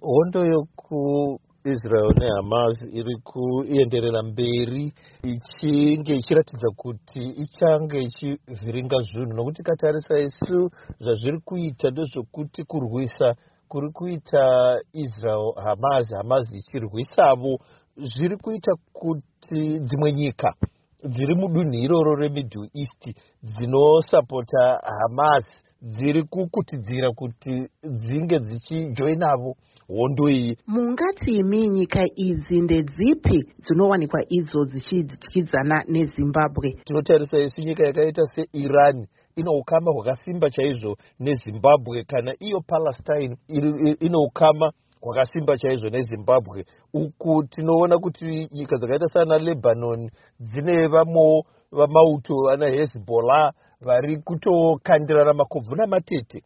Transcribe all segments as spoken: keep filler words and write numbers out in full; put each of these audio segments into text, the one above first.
Hondo yokuIsrael neHamas iri kuenderera mberi ichinge ichiratidza kuti ichange ichivhiringa zvinhu, nokuti katarisa isu zvazviri kuita ndezvekuti kurwisa kuri kuita Israel Hamas, Hamas ichirwisavo, zviri kuita kuti dzimwe nyika dziri mudunhu iroro reMiddle East dzinosapota Hamas dziri kukutidzira kuti dzinge dzichijoinavo hondo iyi. Mungati nyika idzi ndedzipi dzinowanikwa idzo dzichidyidzana neZimbabwe? Tinotarisa isu nyika yakaita seIran ino ukama hwakasimba chaizvo neZimbabwe, kana iyo Palestine ino ukama hwakasimba chaizvo neZimbabwe. Uku tinoona kuti nyika dzakaita sana Lebanon dzine vamo vamauto ana Hezbollah vari kutokandirana makobvu namatete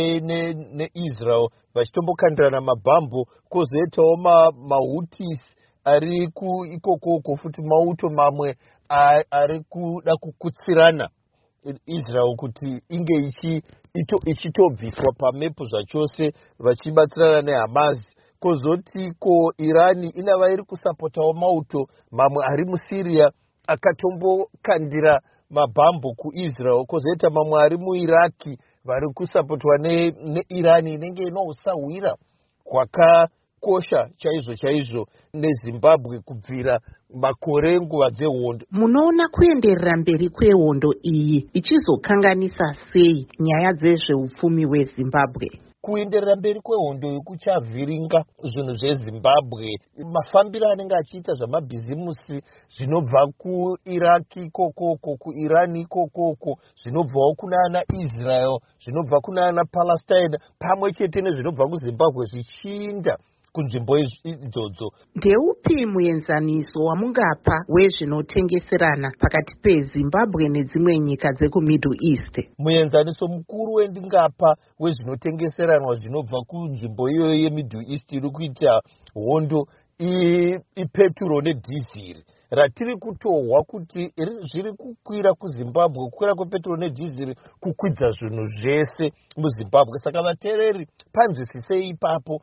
neIsrael, vachitombokandirana mabhambo. Kwozoitawo maHouthis ari ikokoko futi mauto mamwe ari kuda kukutsirana Israel kuti inge ichitobviswa pamepo zvachose, vachibatsirana neHamas. Kozoti ko Irani inava iri kusapotawo mauto mamwe ari muSyria akatombokandira mabhambo kuIsrael. Kozoita mamwe ari muIraki vari kusapotwa neIrani inenge inousahwira hwakakosha chaizvo chaizvo neZimbabwe kubvira makore nguva dzehondo. Munoona kuenderera mberi kwehondo iyi ichizokanganisa sei nyaya dzezveupfumi hweZimbabwe? Kuenderera mberi kwehondo kuchavhiringa zvinhu zveZimbabwe. Mafambiro anenge achiita zvamabhizimusi zvinobva kuIraki ikokoko, kuIrani ikokoko, zvinobvawo kuna ana Israel, zvinobva kuna ana Palestine, pamwe chete nezvinobva kuZimbabwe zvichiinda kunzvimbo idzodzo. Ndeupi muenzaniso wamungapa wezvinotengeserana pakati peZimbabwe nedzimwe nyika dzekuMiddle East? Muenzaniso mukuru wendingapa wezvinotengeseranwa zvinobva kunzvimbo iyoyo yeMiddle East iri kuita hondo ipeturo nedhiziri ratiri kutohwa kuti zviri kukwira kuZimbabwe. Kukwira kwepeturo nedhiziri kukwidza zvinhu zvese muZimbabwe. Saka vateereri, panzwisisei ipapo